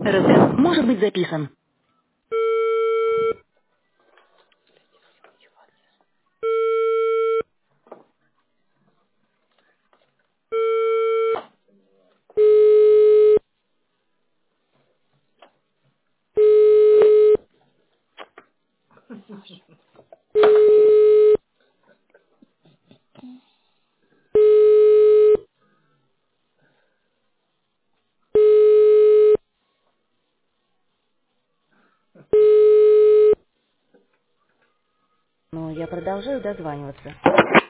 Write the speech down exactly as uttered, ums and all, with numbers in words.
Разговор может быть записан. Но я продолжаю дозваниваться.